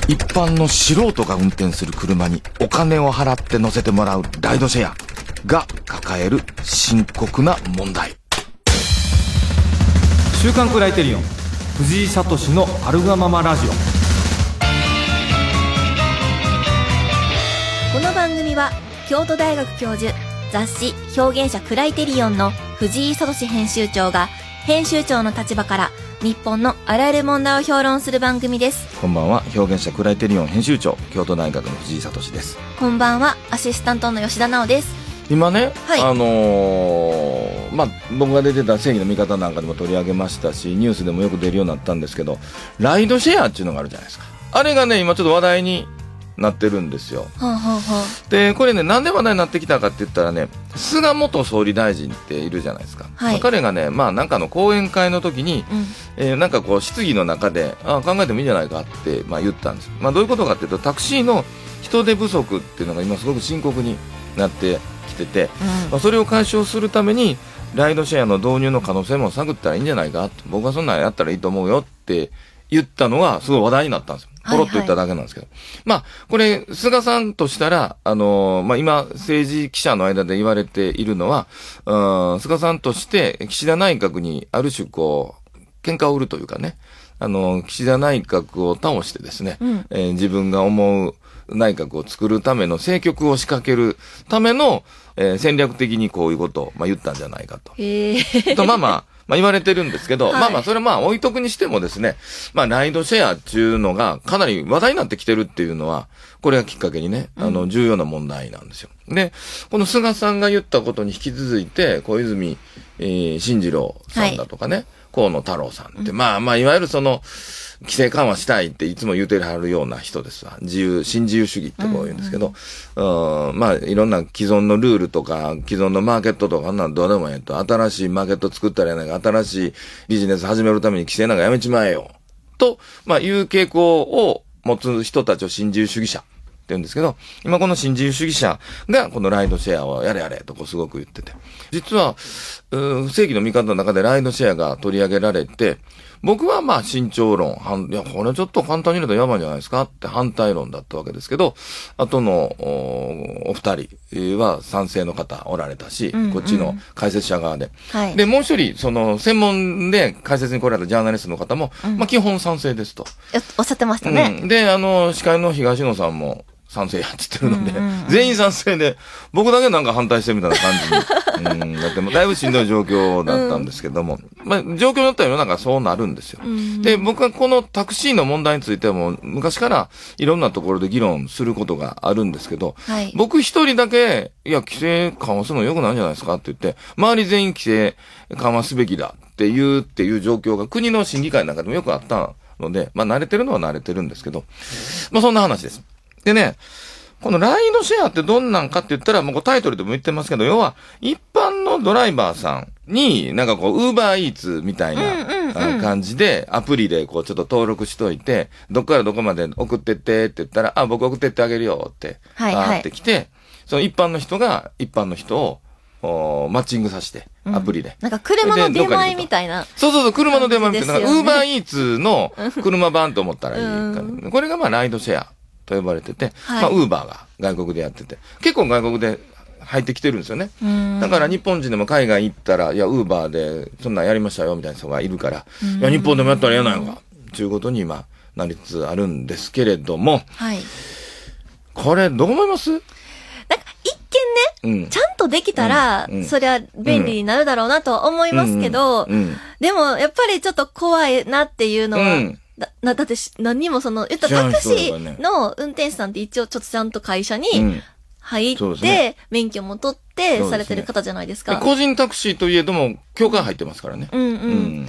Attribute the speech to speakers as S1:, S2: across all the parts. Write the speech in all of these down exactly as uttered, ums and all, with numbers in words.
S1: 一般の素人が運転する車にお金を払って乗せてもらうライドシェアが抱える深刻な問題。
S2: 週刊クライテリオン藤井聡のあるがままラジオ。
S3: この番組は京都大学教授、雑誌表現者クライテリオンの藤井聡編集長が編集長の立場から日本のあらゆる問題を評論する番組です。
S1: こんばんは、表現者クライテリオン編集長、京都大学の藤井聡です。
S3: こんばんは、アシスタントの吉田直です。
S1: 今ね、
S3: はい、
S1: あのー、まあ、僕が出てた正義の味方なんかでも取り上げましたし、ニュースでもよく出るようになったんですけど、ライドシェアっていうのがあるじゃないですか。あれがね、今ちょっと話題になってるんですよ。
S3: はあはあ、
S1: でこれね、なんで話題になってきたかって言ったらね、菅元総理大臣っているじゃないですか、
S3: はい、
S1: まあ、彼がね、まあ、なんかの講演会の時に、うんえー、なんかこう質疑の中であ考えてもいいんじゃないかって、まあ、言ったんです。まあ、どういうことかっていうと、タクシーの人手不足っていうのが今すごく深刻になってきてて、うんまあ、それを解消するためにライドシェアの導入の可能性も探ったらいいんじゃないか、僕はそんなんやったらいいと思うよって言ったのがすごい話題になったんですよ。ポロッと言っただけなんですけど。はいはい、まあ、これ、菅さんとしたら、あのー、まあ、今、政治記者の間で言われているのは、うん、菅さんとして岸田内閣にある種こう、喧嘩を売るというかね、あのー、岸田内閣を倒してですね、うんえー、自分が思う内閣を作るための政局を仕掛けるための、えー、戦略的にこういうことを、まあ、言ったんじゃないかと。
S3: へー
S1: と、まあまあ、まあ言われてるんですけど、はい、まあまあそれまあ置いとくにしてもですね、まあライドシェアっていうのがかなり話題になってきてるっていうのは、これがきっかけにね、あの重要な問題なんですよ。うん、で、この菅さんが言ったことに引き続いて、小泉、えー、進次郎さんだとかね、はい、河野太郎さんって、うん、まあまあいわゆるその、規制緩和したいっていつも言うてはるような人ですわ。自由、新自由主義ってこう言うんですけど、うんうん、まあいろんな既存のルールとか、既存のマーケットとか、あんなんどうでもええと、新しいマーケット作ったらやないか、新しいビジネス始めるために規制なんかやめちまえよ。と、まあいう傾向を持つ人たちを新自由主義者って言うんですけど、今この新自由主義者がこのライドシェアをやれやれとこうすごく言ってて。実は、正義の味方の中でライドシェアが取り上げられて、僕はまあ慎重論、いや、これちょっと簡単に言うとやばいんじゃないですかって反対論だったわけですけど、後の お, お二人は賛成の方おられたし、うんうん、こっちの解説者側で。はい、で、もう一人、その専門で解説に来られたジャーナリストの方も、うん、まあ基本賛成ですと。
S3: おっしゃってましたね。
S1: うん、で、あの、司会の東野さんも、賛成やって言ってるので、うんうんうん、全員賛成で、僕だけなんか反対してみたいな感じに。うん、だってもうだいぶしんどい状況だったんですけども、うん、まあ状況によっては世の中そうなるんですよ、うんうん。で、僕はこのタクシーの問題についてはもう昔からいろんなところで議論することがあるんですけど、はい、僕一人だけ、いや、規制緩和するの良くないんじゃないですかって言って、周り全員規制緩和すべきだっていうっていう状況が国の審議会の中でもよくあったので、まあ慣れてるのは慣れてるんですけど、まあそんな話です。でね、このライドシェアってどんなんかって言ったら、もうタイトルでも言ってますけど、要は、一般のドライバーさんに、なんかこう、ウーバーイーツみたいな、うんうんうん、感じで、アプリでこう、ちょっと登録しといて、どっからどこまで送ってってって言ったら、あ、僕送ってってあげるよって、はいはい、あってきて、その一般の人が、一般の人を、おマッチングさせて、アプリで。
S3: うん、なんか車の出前みたいな。
S1: そうそうそう、車の出前みたいな。なんかウーバーイーツの車版と思ったらいいから、うん。これがまあ、ライドシェアと呼ばれてて、はい、まあ、ウーバーが外国でやってて、結構外国で入ってきてるんですよね。だから日本人でも海外行ったら、いや、ウーバーでそんなんやりましたよ、みたいな人がいるから、いや、日本でもやったらええやないか、ということに今、なりつつあるんですけれども、はい、これ、どう思います？
S3: なんか、一見ね、うん、ちゃんとできたら、うんうん、そりゃ便利になるだろうなとは思いますけど、うんうんうん、でも、やっぱりちょっと怖いなっていうのは、うんだ、な、だってし、何にもその、言ったらタクシーの運転手さんって一応ちょっとちゃんと会社に入って、うんね、免許も取ってされてる方じゃないですか。
S1: すね、個人タクシーといえども、許可入ってますからね。
S3: うんうん。うん、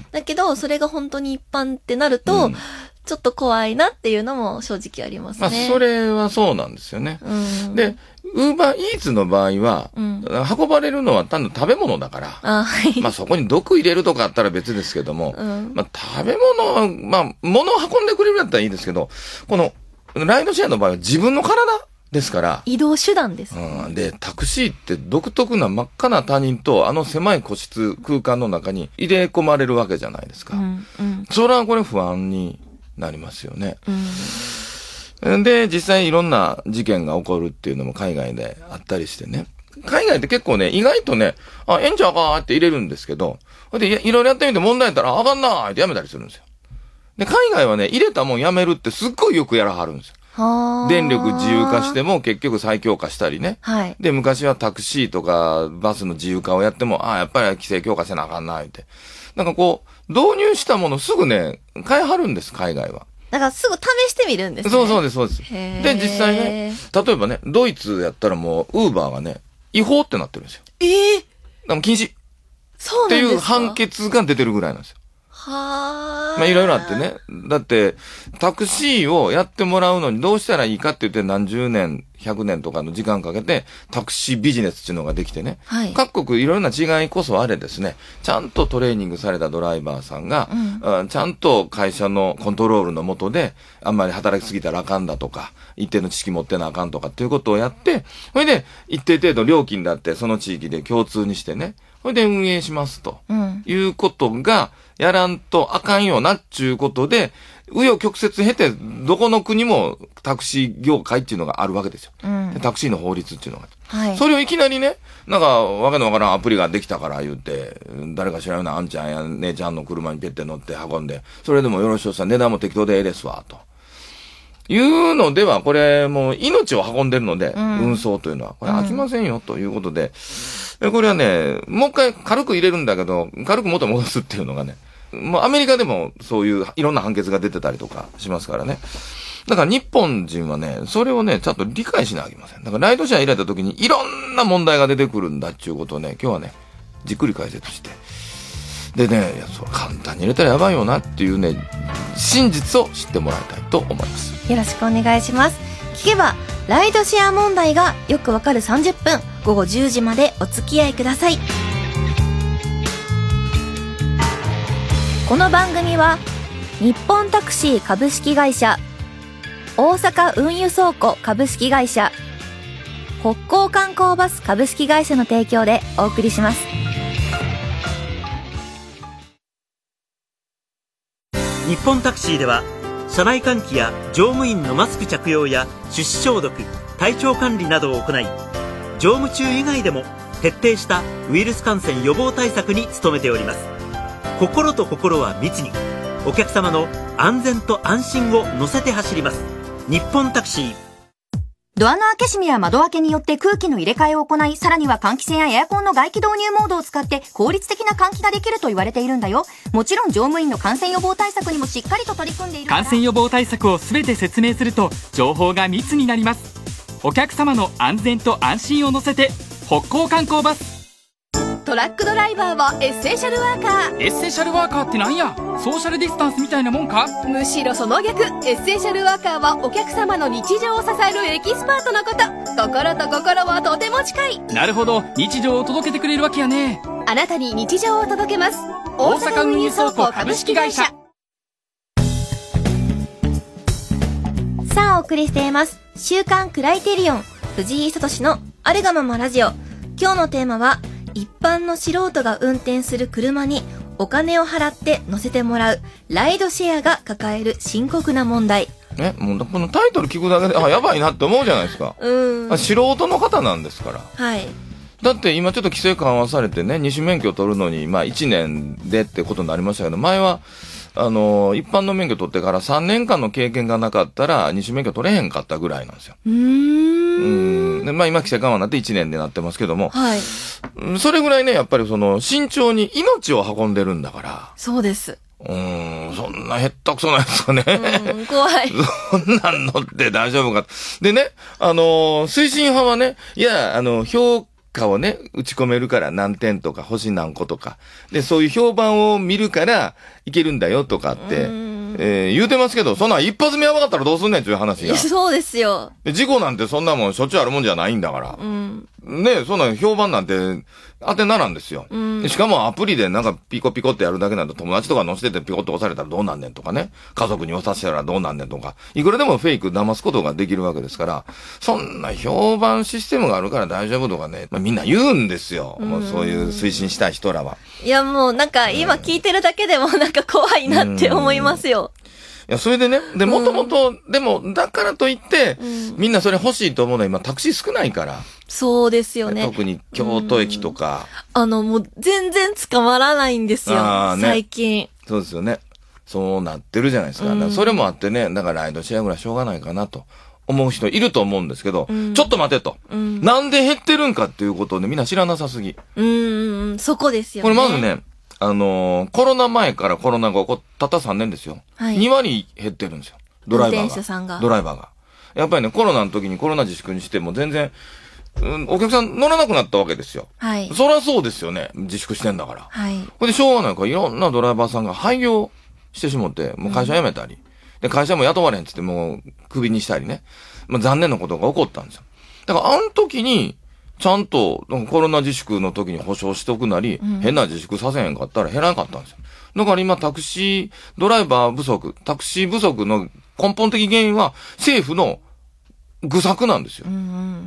S3: だけど、それが本当に一般ってなると、うん、ちょっと怖いなっていうのも正直ありますね。
S1: まあ、それはそうなんですよね。うん、で、ウーバーイーツの場合は、うん、運ばれるのは単の食べ物だから、あ、はい、まあそこに毒入れるとかあったら別ですけども、うん、まあ食べ物は、まあ物を運んでくれるんだったらいいですけど、このライドシェアの場合は自分の体ですから。
S3: 移動手段です、ね。
S1: うん。で、タクシーって独特な真っ赤な他人とあの狭い個室空間の中に入れ込まれるわけじゃないですか。うんうん、それはこれ不安になりますよね。うん、 で、実際いろんな事件が起こるっていうのも海外であったりしてね。海外って結構ね、意外とね、あ、ええんちゃうかーって入れるんですけど、で、いろいろやってみて問題やったら、あかんなーってやめたりするんですよ。で、海外はね、入れたもんやめるってすっごいよくやらはるんですよ。電力自由化しても結局再強化したりね。
S3: はい。
S1: で、昔はタクシーとかバスの自由化をやっても、ああ、やっぱり規制強化せなあかんな、って。なんかこう、導入したものすぐね、変えはるんです、海外は。
S3: だからすぐ試してみるんですね。
S1: そうそうです、そうです。で、実際ね、例えばね、ドイツやったらもう、ウーバーがね、違法ってなってるんですよ。
S3: ええー。
S1: でも禁止。
S3: そうなんですか。
S1: っていう判決が出てるぐらいなんですよ。
S3: は
S1: まあいろいろあってね。だって、タクシーをやってもらうのにどうしたらいいかって言って何十年、百年とかの時間かけて、タクシービジネスっていうのができてね。はい、各国いろんな違いこそあれですね、ちゃんとトレーニングされたドライバーさんが、うん、ちゃんと会社のコントロールの下で、あんまり働きすぎたらあかんだとか、一定の知識持ってなあかんとかっていうことをやって、それで一定程度料金だってその地域で共通にしてね、それで運営しますと、うん、いうことがやらんとあかんよなっちゅうことで、紆余曲折経て、どこの国もタクシー業界っていうのがあるわけですよ。うん、タクシーの法律っていうのが。はい、それをいきなりね、なんか、わけのわからんアプリができたから言って、誰か知らんようなあんちゃんや姉ちゃんの車にペッて乗って運んで、それでもよろしおさん、値段も適当でええですわ、と。いうのでは、これもう命を運んでるので、うん、運送というのは、これ飽きませんよ、ということで、うん、これはね、もう一回軽く入れるんだけど、軽く元戻すっていうのがね、もうアメリカでもそういういろんな判決が出てたりとかしますからね。だから日本人はね、それをね、ちゃんと理解しなきゃいけません。だからライドシェア入れた時にいろんな問題が出てくるんだっていうことをね、今日はね、じっくり解説して。でね、いや、それ簡単に入れたらやばいよなっていうね、真実を知ってもらいたいと思います。
S3: よろしくお願いします。聞けば、ライドシェア問題がよくわかるさんじゅっぷん、ごごじゅうじまでお付き合いください。この番組は日本タクシー株式会社、大阪運輸倉庫株式会社、北港観光バス株式会社の提供でお送りします。
S4: 日本タクシーでは車内換気や乗務員のマスク着用や手指消毒、体調管理などを行い、乗務中以外でも徹底したウイルス感染予防対策に努めております。心と心は密に、お客様の安全と安心を乗せて走ります。日本タクシー。
S5: ドアの開け閉めや窓開けによって空気の入れ替えを行い、さらには換気扇やエアコンの外気導入モードを使って効率的な換気ができると言われているんだよ。もちろん乗務員の感染予防対策にもしっかりと取り組んでいるから。
S6: 感染予防対策を全て説明すると情報が密になります。お客様の安全と安心を乗せて北港観光バス。
S7: トラックドライバーはエッセンシャルワーカー。
S6: エッセンシャルワーカーってなんや？ソーシャルディスタンスみたいなもんか？
S7: むしろその逆。エッセンシャルワーカーはお客様の日常を支えるエキスパートのこと。心と心はとても近い。
S6: なるほど、日常を届けてくれるわけやね。
S7: あなたに日常を届けます。大阪運輸倉庫株式会社。
S3: さあお送りしています、週刊クライテリオン藤井聡のあるがままラジオ。今日のテーマは、一般の素人が運転する車にお金を払って乗せてもらうライドシェアが抱える深刻な問題。
S1: ね、もうこのタイトル聞くだけで、あ、やばいなって思うじゃないですか。うん。素人の方なんですから。
S3: はい。
S1: だって今ちょっと規制緩和されてね、二種免許取るのに、まあいちねんでってことになりましたけど、前は、あの、一般の免許取ってからさんねんかんの経験がなかったら、二種免許取れへんかったぐらいなんですよ。うーん。うん。で、まあ今規制緩和になっていちねんでなってますけども、はい。それぐらいね、やっぱりその、慎重に命を運んでるんだから。
S3: そうです。
S1: うーん、そんなへったくそなやつがね。
S3: うん、怖い。
S1: そんなん乗って大丈夫か。でね、あのー、推進派はね、いや、あの、評価をね、打ち込めるから何点とか、星何個とか。で、そういう評判を見るから、いけるんだよとかって、えー、言うてますけど、そんなん一発目やばかったらどうすんねんっていう話が。
S3: そうですよ。
S1: 事故なんてそんなもんしょっちゅうあるもんじゃないんだから。うん。ね、そんな評判なんて当てならんですよ。うん。しかもアプリでなんかピコピコってやるだけなんで友達とか乗せててピコッと押されたらどうなんねんとかね。家族に押させたらどうなんねんとか。いくらでもフェイク騙すことができるわけですから、そんな評判システムがあるから大丈夫とかね、まあ、みんな言うんですよ。うん、もうそういう推進したい人らは。
S3: いやもうなんか今聞いてるだけでもなんか怖いなって思いますよ。
S1: や、それでね、で、もともと、でも、だからといって、うん、みんなそれ欲しいと思うのは今タクシー少ないから。そうですよね。特に京都駅とか。
S3: うん、あの、もう全然捕まらないんですよ。ね、最近。
S1: そうですよね。そうなってるじゃないですか。うん、だからそれもあってね、だからライドシェアぐらいしょうがないかなと。思う人いると思うんですけど、うん、ちょっと待てと、うん。なんで減ってるんかっていうことをね、みんな知らなさすぎ。
S3: うーん、そこですよね。
S1: これまずね、あのー、コロナ前からコロナ後、こたったさんねんですよ。はい、に割減ってるんですよ。ドライバーが。運転手さんが。ドライバーが。やっぱりね、コロナの時にコロナ自粛にしても全然、うん、お客さん乗らなくなったわけですよ。はい。そりゃそうですよね。自粛してんだから。はい。これでしょうがないから、いろんなドライバーさんが廃業してしもって、もう会社辞めたり。うん、で、会社も雇われへんって言ってもう、クビにしたりね。まあ、残念なことが起こったんですよ。だから、あの時に、ちゃんと、コロナ自粛の時に保証しておくなり、うん、変な自粛させへんかったら減らなかったんですよ。だから今、タクシー、ドライバー不足、タクシー不足の根本的原因は、政府の愚策なんですよ。
S3: うんうん、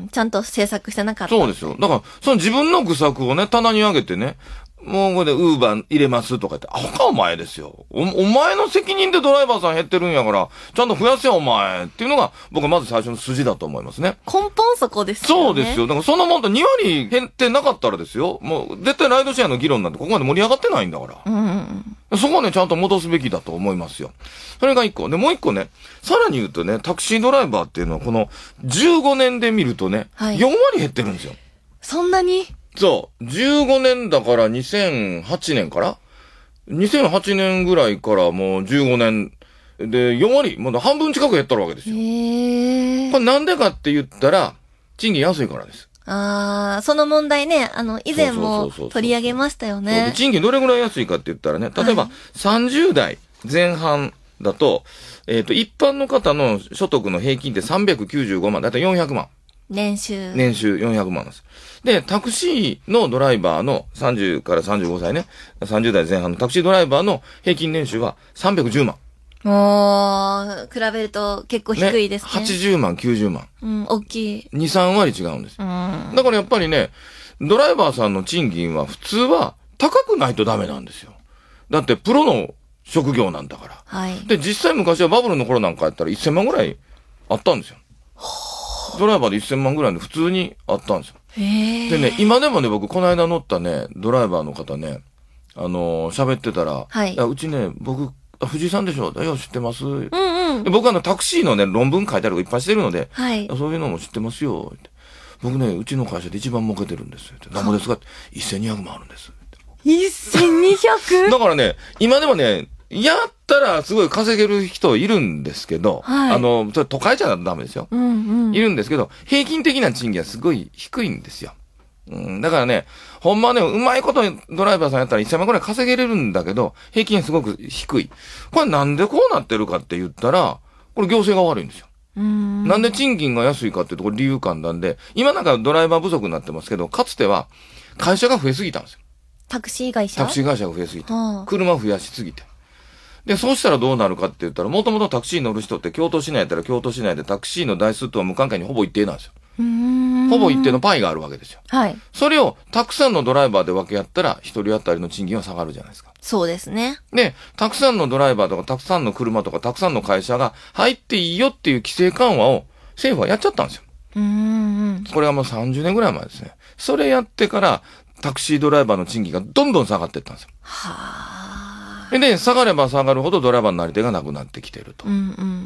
S3: ちゃんと政策してなかった。
S1: そうですよ。だから、その自分の愚策をね、棚に上げてね、もうこれでウーバー入れますとか言って、アホかお前ですよ。お、お前の責任でドライバーさん減ってるんやから、ちゃんと増やせよお前っていうのが、僕はまず最初の筋だと思いますね。
S3: 根本そこですよね。
S1: そうですよ。だからそのもんとに割減ってなかったらですよ。もう絶対ライドシェアの議論なんてここまで盛り上がってないんだから。うんうんうん、そこはね、ちゃんと戻すべきだと思いますよ。それが一個。で、もう一個ね、さらに言うとね、タクシードライバーっていうのはこのじゅうごねんで見るとね、はい、よん割減ってるんですよ。
S3: そんなに？
S1: そう。じゅうごねんだからにせんはちねんからにせんはちねんぐらいからもうじゅうごねんでよん割、もう半分近く減ったわけですよ。へー。これなんでかって言ったら、賃金安いからです。
S3: あー、その問題ね、あの、以前も取り上げましたよね。
S1: 賃金どれぐらい安いかって言ったらね、例えばさんじゅう代前半だと、えっと、一般の方の所得の平均ってさんびゃくきゅうじゅうごまん、だいたいよんひゃくまん。
S3: 年収。
S1: 年収よんひゃくまんです。で、タクシーのドライバーのさんじゅうからさんじゅうごさいね、さんじゅう代前半のタクシードライバーの平均年収はさんびゃくじゅうまん。
S3: もう、比べると結構低いですね。
S1: ねはちじゅうまん、きゅうじゅうまん。
S3: うん、大きい。
S1: に、さん割違うんです。うん。だからやっぱりね、ドライバーさんの賃金は普通は高くないとダメなんですよ。だってプロの職業なんだから。はい。で、実際昔はバブルの頃なんかやったらせんまんぐらいあったんですよ。ドライバーでせんまんぐらいで普通にあったんですよ。へでね、今でもね、僕、この間乗ったね、ドライバーの方ね、あのー、喋ってたら、はい。いや、うちね、僕、藤井さんでしょ？いや、知ってます。うんうん。で僕あの、タクシーのね、論文書いてあるのいっぱいしてるので、はい。そういうのも知ってますよ。僕ね、うちの会社で一番儲けてるんです。何もですか？せんにひゃくまんあるんです。
S3: せんにひゃく？
S1: だからね、今でもね、やったらすごい稼げる人いるんですけど、はい、あの、それ都会じゃダメですよ、うんうん。いるんですけど、平均的な賃金はすごい低いんですよ。うん、だからね、ほんまね、うまいことドライバーさんやったらせんまんくらい稼げれるんだけど、平均はすごく低い。これなんでこうなってるかって言ったら、これ行政が悪いんですよ。うんなんで賃金が安いかっていうところ理由簡単で、今なんかドライバー不足になってますけど、かつては会社が増えすぎたんですよ。
S3: タクシー会社
S1: タクシー会社が増えすぎて。はあ、車を増やしすぎて。で、そうしたらどうなるかって言ったら、もともとタクシーに乗る人って京都市内やったら京都市内でタクシーの台数とは無関係にほぼ一定なんですよ。うーんほぼ一定のパイがあるわけですよ。はい。それをたくさんのドライバーで分け合ったら、一人当たりの賃金は下がるじゃないですか。
S3: そうですね。
S1: で、たくさんのドライバーとか、たくさんの車とか、たくさんの会社が入っていいよっていう規制緩和を政府はやっちゃったんですよ。うーんこれはもうさんじゅうねんぐらい前ですね。それやってから、タクシードライバーの賃金がどんどん下がっていったんですよ。はぁ。で、下がれば下がるほどドライバーのなり手がなくなってきてると。うんうん、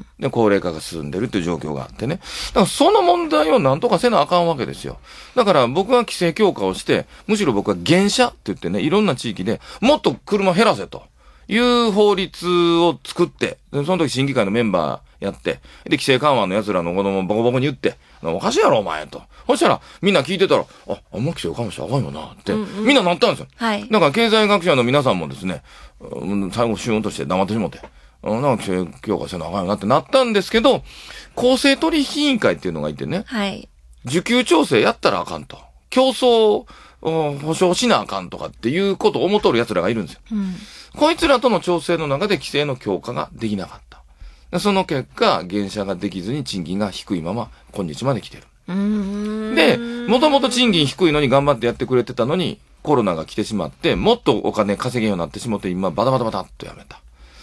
S1: で、高齢化が進んでるっていう状況があってね。だからその問題をなんとかせなあかんわけですよ。だから僕は規制強化をして、むしろ僕は減車って言ってね、いろんな地域でもっと車減らせという法律を作って、でその時審議会のメンバーやって、で、規制緩和の奴らの子供をボコボコに言って、おかしいやろお前と。そしたら、みんな聞いてたら、あ、あんま規制緩和したらあかんよなって、うんうん、みんななったんですよ。はい。だから経済学者の皆さんもですね、最後シューンとして黙ってしもて、なんか規制強化せなあかんよなってなったんですけど、公正取引委員会っていうのがいてね、はい。需給調整やったらあかんと。競争保障しなあかんとかっていうことを思っとる奴らがいるんですよ。うん。こいつらとの調整の中で規制の強化ができなかった。その結果、減車ができずに賃金が低いまま今日まで来てる。うーんで、もともと賃金低いのに頑張ってやってくれてたのに、コロナが来てしまって、もっとお金稼げんようになってしまって、今バタバタバタっとやめた。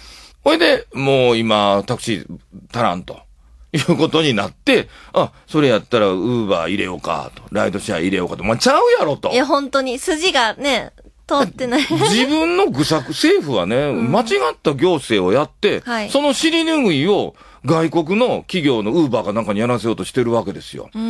S1: ほいで、もう今、タクシー足らんと。いうことになって、あ、それやったらウーバー入れようかと、ライドシェア入れようかと、まあ、ちゃうやろと。
S3: いや、本当に、筋がね、通ってない。
S1: 自分の愚策、政府はね、うん、間違った行政をやって、はい、その尻拭いを外国の企業のウーバーかなんかにやらせようとしてるわけですよ。うん。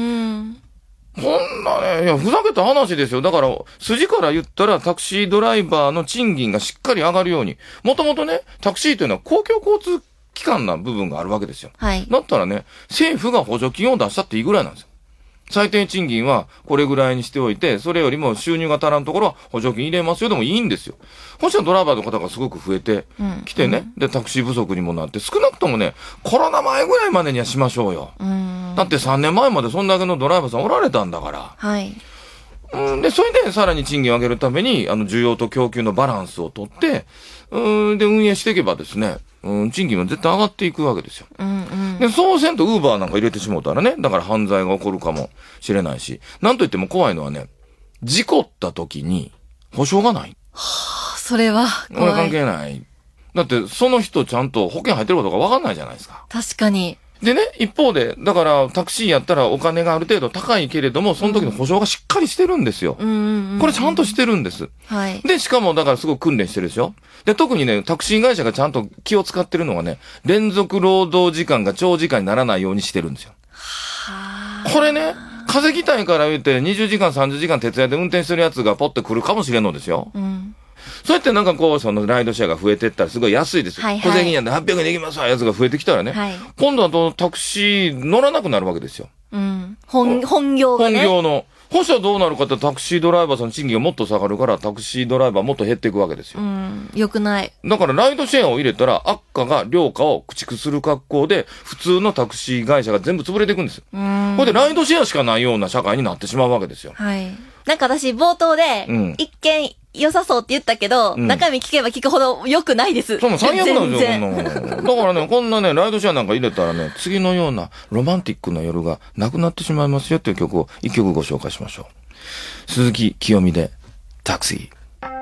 S1: こんなね、いや、ふざけた話ですよ。だから、筋から言ったらタクシードライバーの賃金がしっかり上がるように、もともとね、タクシーというのは公共交通機関な部分があるわけですよ。はい。だったらね、政府が補助金を出したっていいぐらいなんですよ。最低賃金はこれぐらいにしておいて、それよりも収入が足らんところは補助金入れますよでもいいんですよ。そしたらドライバーの方がすごく増えてきてね、うん、で、タクシー不足にもなって、少なくともね、コロナ前ぐらいまでにはしましょうよ。うん、だってさんねんまえまでそんだけのドライバーさんおられたんだから。はい。うん、で、それでさらに賃金を上げるために、あの、需要と供給のバランスをとって、うん、で、運営していけばですね、うん、賃金は絶対上がっていくわけですよ。うんうん、で、そうせんとウーバーなんか入れてしもうたらね、だから犯罪が起こるかもしれないし、なんといっても怖いのはね、事故った時に保証がない。
S3: はあ、それは怖い。
S1: これ関係ない。だって、その人ちゃんと保険入ってることが分かんないじゃないですか。
S3: 確かに。
S1: でね、一方で、だからタクシーやったらお金がある程度高いけれども、その時の保証がしっかりしてるんですよ。うん、これちゃんとしてるんです。はい。で、しかもだからすごく訓練してるでしょ。で、特にね、タクシー会社がちゃんと気を使ってるのがね、連続労働時間が長時間にならないようにしてるんですよ。はこれね、風邪気体から言ってにじゅうじかんさんじゅうじかん徹夜で運転してるやつがポッて来るかもしれんのですよ。うん。そうやってなんかこう、そのライドシェアが増えてったらすごい安いですよ。はいはい。小銭やんではっぴゃくえんできますわ、やつが増えてきたらね。はい。今度はとタクシー乗らなくなるわけですよ。
S3: うん。本、本業がね。
S1: 本業の。そしたらどうなるかってタクシードライバーさんの賃金がもっと下がるからタクシードライバーもっと減っていくわけですよ。
S3: うん。よくない。
S1: だからライドシェアを入れたら悪化が良化を駆逐する格好で普通のタクシー会社が全部潰れていくんですよ。うん。これでライドシェアしかないような社会になってしまうわけですよ。
S3: はい。なんか私冒頭で、うん、一見良さそうって言ったけど、うん、中身聞けば聞くほど良くないです。
S1: そうも最悪なんですよ、こんなもん。だからね、こんなね、ライドシェアなんか入れたらね、次のようなロマンティックな夜がなくなってしまいますよっていう曲を一曲ご紹介しましょう。鈴木清美でタクシー。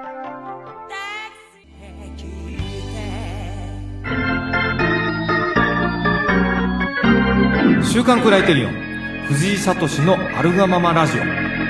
S2: 週刊クライテリオン藤井聡のアルガママラジオ。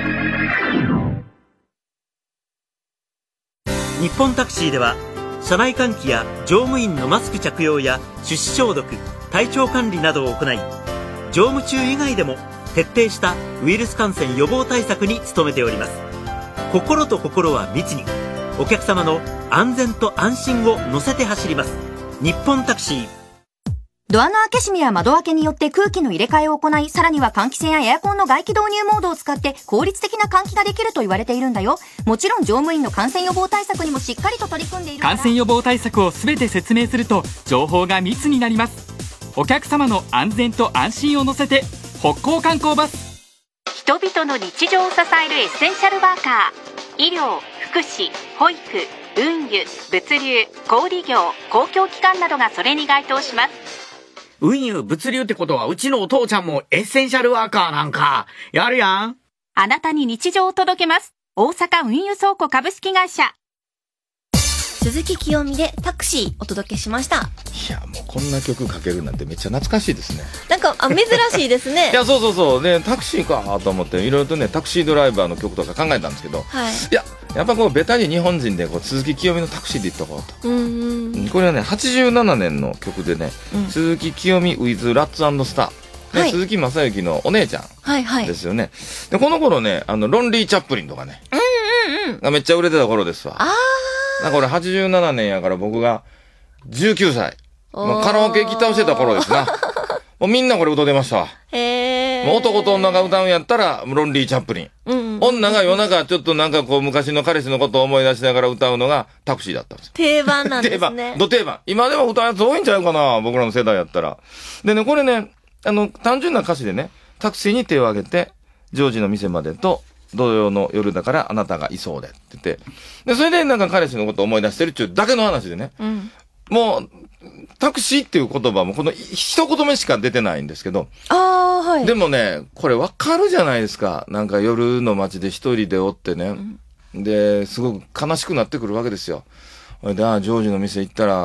S4: 日本タクシーでは車内換気や乗務員のマスク着用や手指消毒、体調管理などを行い、乗務中以外でも徹底したウイルス感染予防対策に努めております。心と心は密に、お客様の安全と安心を乗せて走ります。日本タクシー。
S5: ドアの開け閉めや窓開けによって空気の入れ替えを行い、さらには換気扇やエアコンの外気導入モードを使って効率的な換気ができると言われているんだよ。もちろん乗務員の感染予防対策にもしっかりと取り組んでいる。
S6: 感染予防対策をすべて説明すると情報が密になります。お客様の安全と安心を乗せて北高観光バス。
S8: 人々の日常を支えるエッセンシャルワーカー、医療、福祉、保育、運輸、物流、小売業、公共機関などがそれに該当します。
S9: 運輸、物流ってことはうちのお父ちゃんもエッセンシャルワーカーなんかやるやん。
S8: あなたに日常を届けます。大阪運輸倉庫株式会社。
S3: 鈴木清美でタクシーお届けしました。
S1: いや、もうこんな曲かけるなんてめっちゃ懐かしいですね。
S3: なんか、あ、珍しいですね。
S1: いや、そうそうそう。ね、タクシーかと思って、いろいろとね、タクシードライバーの曲とか考えたんですけど、はい。いや、やっぱこう、ベタに日本人で、こう、鈴木清美のタクシーでいっとこうと。うんうん。これはね、はちじゅうななねんの曲でね、うん、鈴木清美 with ラッツ&スター。ね、はい、鈴木正幸のお姉ちゃん。はいはい。ですよね。で、この頃ね、あの、ロンリー・チャップリンとかね。うんうんうん。がめっちゃ売れてた頃ですわ。あー。なんかこれはちじゅうななねんやから僕がじゅうきゅうさい。もうカラオケ行き倒してた頃ですな。もうみんなこれ歌ってましたわ。へー。もう男と女が歌うんやったら、ロンリー・チャップリン。うんうん、女が夜中ちょっとなんかこう昔の彼氏のことを思い出しながら歌うのがタクシーだったんです。
S3: 定番なんですね。
S1: 定番。ど定番。今でも歌うやつ多いんちゃうかな、僕らの世代やったら。でね、これね、あの、単純な歌詞でね、タクシーに手を挙げて、ジョージの店までと、土曜の夜だからあなたがいそうでって言って。で、それでなんか彼氏のことを思い出してるっていうだけの話でね。うん、もう、タクシーっていう言葉もこの一言目しか出てないんですけど。ああ、はい。でもね、これわかるじゃないですか。なんか夜の街で一人でおってね。うん、で、すごく悲しくなってくるわけですよ。で、ああ、ジョージの店行ったら、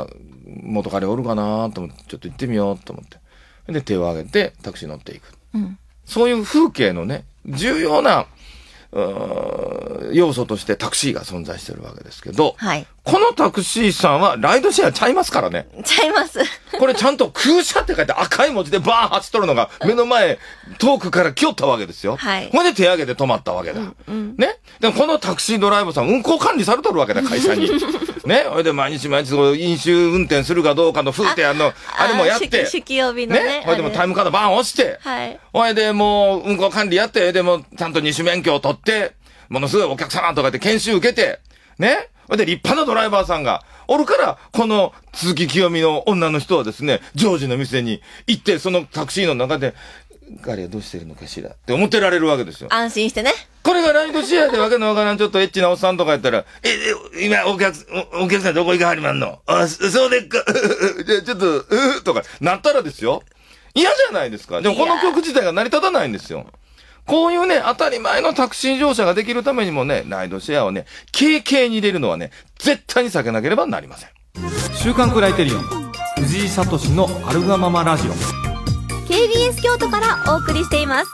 S1: 元彼おるかなと思って、ちょっと行ってみようと思って。で、手を挙げてタクシー乗っていく。うん、そういう風景のね、重要な、要素としてタクシーが存在してるわけですけど、はい、このタクシーさんはライドシェアちゃいますからね。
S3: ちゃいます。こ
S1: れちゃんと空車って書いて赤い文字でバーン走っとるのが目の前、遠くから来よったわけですよ。はい。ほんで手挙げて止まったわけだ。うんうん、ね。でもこのタクシードライバーさん運行管理されとるわけだ、会社に。ね。ほいで毎日毎日飲酒運転するかどうかの風景あの、あれもやって。
S3: 式曜日のね。ね。
S1: ほいでもタイムカードバーン押して。はい。ほいでもう運行管理やって、でもちゃんと二種免許を取って、ものすごいお客様とかで研修受けて、ね。で、立派なドライバーさんがおるから、この鈴木清美の女の人はですね、ジョージの店に行って、そのタクシーの中で、彼はどうしてるのかしらって思ってられるわけですよ。
S3: 安心してね。
S1: これがライドシェアでわけのわからんちょっとエッチなおっさんとかやったら、え、え、今お客、お, お客さんどこ行かはりまんのあ、そうでっか。じゃあちょっと、うとか、なったらですよ。嫌じゃないですか。でもこの曲自体が成り立たないんですよ。こういうね、当たり前のタクシー乗車ができるためにもね、ライドシェアをね、軽々に入れるのはね、絶対に避けなければなりません。
S2: 週刊クライテリオン、藤井聡のアルガママラジオ。
S3: ケービーエス 京都からお送りしています。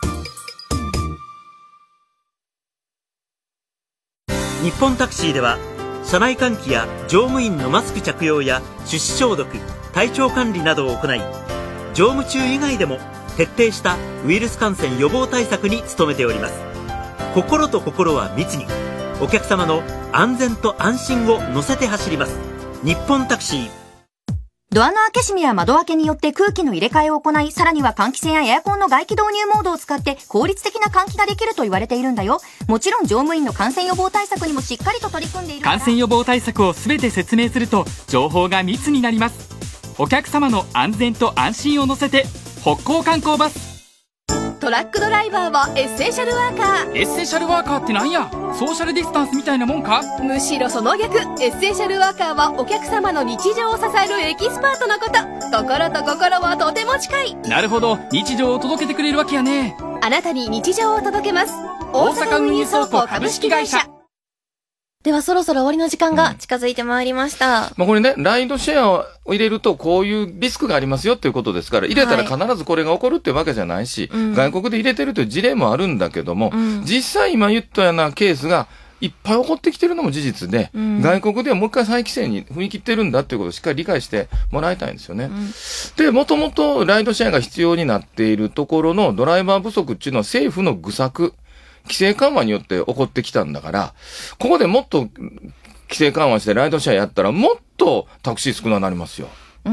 S4: 日本タクシーでは、車内換気や乗務員のマスク着用や手指消毒、体調管理などを行い、乗務中以外でも、徹底したウイルス感染予防対策に努めております。心と心は密に、お客様の安全と安心を乗せて走ります。日本タクシー。
S5: ドアの開け閉めや窓開けによって空気の入れ替えを行い、さらには換気扇やエアコンの外気導入モードを使って効率的な換気ができると言われているんだよ。もちろん乗務員の感染予防対策にもしっかりと取り組んでいる。
S6: 感染予防対策をすべて説明すると情報が密になります。お客様の安全と安心を乗せて北高観光バス。
S7: トラックドライバーはエッセンシャルワーカー。
S6: エッセンシャルワーカーってなんや？ソーシャルディスタンスみたいなもんか？
S7: むしろその逆。エッセンシャルワーカーはお客様の日常を支えるエキスパートのこと。心と心はとても近い。
S6: なるほど、日常を届けてくれるわけやね。
S7: あなたに日常を届けます。大阪運輸倉庫株式会社。
S3: ではそろそろ終わりの時間が近づいてまいりました。うん、
S1: まあこれね、ライドシェアを入れるとこういうリスクがありますよっていうことですから、入れたら必ずこれが起こるっていうわけじゃないし、はい、外国で入れてるという事例もあるんだけども、うん、実際今言ったようなケースがいっぱい起こってきてるのも事実で、うん、外国ではもう一回再規制に踏み切ってるんだっていうことをしっかり理解してもらいたいんですよね。うん、で、もともとライドシェアが必要になっているところのドライバー不足っていうのは政府の愚策、規制緩和によって起こってきたんだから、ここでもっと規制緩和してライドシェアやったらもっとタクシー少なくなりますよ。うん。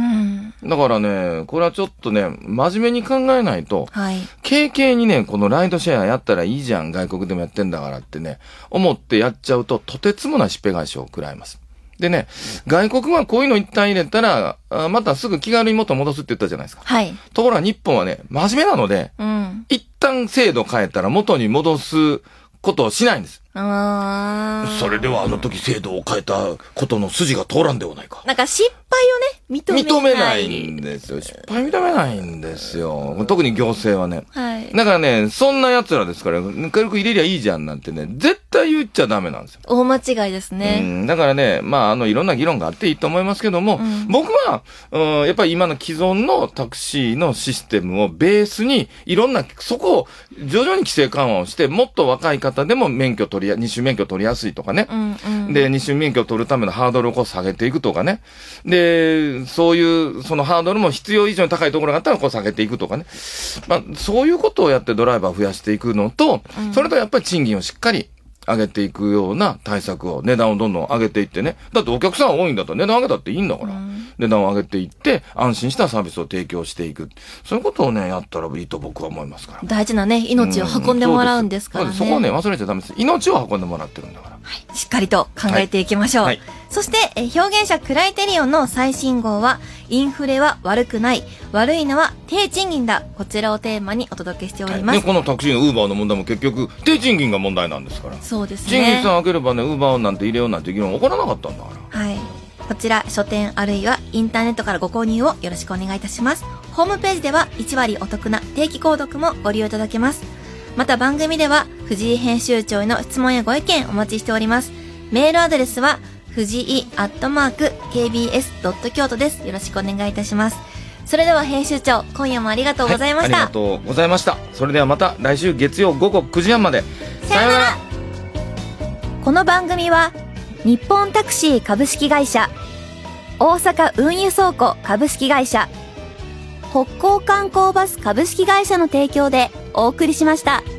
S1: だからね、これはちょっとね、真面目に考えないと、はい。軽々にね、このライドシェアやったらいいじゃん、外国でもやってんだからってね、思ってやっちゃうと、とてつもないしっぺ返しを食らいます。でね、外国はこういうの一旦入れたら、あまたすぐ気軽に元戻すって言ったじゃないですか。はい。ところが日本はね、真面目なので、うん。一旦制度変えたら元に戻すことをしないんです。ああ。それではあの時制度を変えたことの筋が通らんではないか。
S3: なんか失敗をね、認めない。
S1: 認めないんですよ。失敗認めないんですよ。特に行政はね。はい。だからね、そんな奴らですから、軽く入れりゃいいじゃんなんてね、絶対言っちゃダメなんですよ。
S3: 大間違いですね。
S1: うん。だからね、まあ、あの、いろんな議論があっていいと思いますけども、うん、僕は、うん、やっぱり今の既存のタクシーのシステムをベースに、いろんな、そこを徐々に規制緩和をして、もっと若い方でも免許取りや、二種免許取りやすいとかね。うんうん、で、二種免許を取るためのハードルをこう下げていくとかね。で、そういう、そのハードルも必要以上に高いところがあったらこう下げていくとかね。まあ、そういうことをやってドライバーを増やしていくのと、うん、それとやっぱり賃金をしっかり上げていくような対策を、値段をどんどん上げていってね。だってお客さん多いんだったら値段上げたっていいんだから。うん、値段を上げていって、安心したサービスを提供していく。そういうことをね、やったらいいと僕は思いますから。
S3: 大事なね、命を運んでもらうんですからね。うん、
S1: そ, そこをね、忘れちゃダメです。命を運んでもらってるんだから。
S3: はい。しっかりと考えていきましょう。はいはい、そして、え表現者クライテリオンの最新号は、インフレは悪くない。悪いのは低賃金だ。こちらをテーマにお届けしております。
S1: はい、このタクシーのウーバーの問題も結局、低賃金が問題なんですから。
S3: そうですね。
S1: 賃金さん上げればね、ウーバーなんて入れようなんて議論起こらなかったんだから。
S3: はい。こちら、書店あるいはインターネットからご購入をよろしくお願いいたします。ホームページではいち割お得な定期購読もご利用いただけます。また番組では、藤井編集長への質問やご意見お待ちしております。メールアドレスは、 藤井アットマーク ケービーエスドット 京都です。よろしくお願いいたします。それでは編集長、今夜もありがとうございました。
S1: はい、ありがとうございました。それではまた来週月曜午後くじはんまで。さようなら。
S5: この番組は日本タクシー株式会社、大阪運輸倉庫株式会社、北港観光バス株式会社の提供でお送りしました。